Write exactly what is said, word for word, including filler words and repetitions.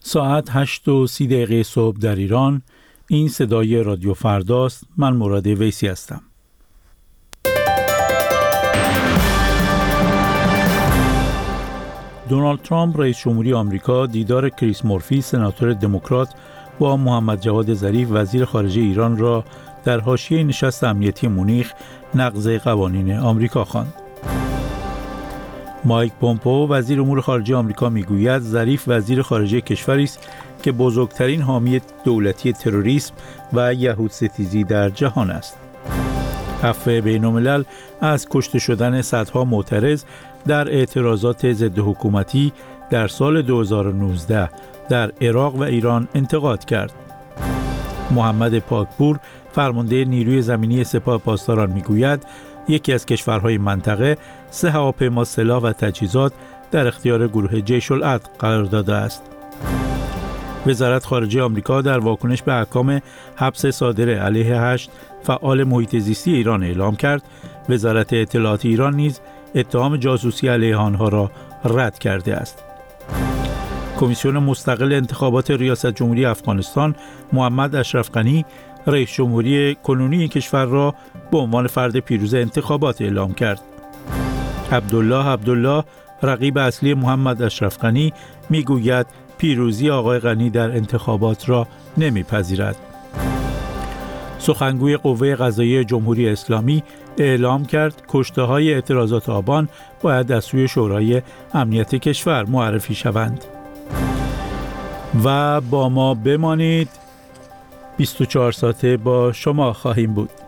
ساعت هشت و سی دقیقه صبح در ایران. این صدای رادیو فرداست. من مراد ویسی هستم. دونالد ترامپ رئیس جمهوری آمریکا دیدار کریس مورفی سناتور دموکرات با محمد جواد ظریف وزیر خارجه ایران را در حاشیه نشست امنیتی مونیخ نقض قوانین آمریکا خواند. مایک پومپئو وزیر امور خارجه آمریکا میگوید ظریف وزیر خارجه کشوری است که بزرگترین حامی دولتی تروریسم و یهودستیزی در جهان است. عفو بین‌الملل از کشته شدن صدها معترض در اعتراضات ضد حکومتی در سال دو هزار و نوزده در عراق و ایران انتقاد کرد. محمد پاکپور فرمانده نیروی زمینی سپاه پاسداران میگوید یکی از کشورهای منطقه سه هواپیما سلاح و تجهیزات در اختیار گروه جیش العدل قرار داده است. وزارت خارجه آمریکا در واکنش به احکام حبس صادره علیه هشت فعال محیط زیستی ایران اعلام کرد وزارت اطلاعات ایران نیز اتهام جاسوسی علیه آنها را رد کرده است. کمیسیون مستقل انتخابات ریاست جمهوری افغانستان محمد اشرف غنی رئیس جمهوری کنونی کشور را به عنوان فرد پیروز انتخابات اعلام کرد. عبدالله عبدالله رقیب اصلی محمد اشرف غنی میگوید پیروزی آقای غنی در انتخابات را نمیپذیرد. سخنگوی قوه قضاییه جمهوری اسلامی اعلام کرد کشته‌های اعتراضات آبان باید از سوی شورای امنیت کشور معرفی شوند. و با ما بمانید، بیست و چهار ساعته با شما خواهیم بود.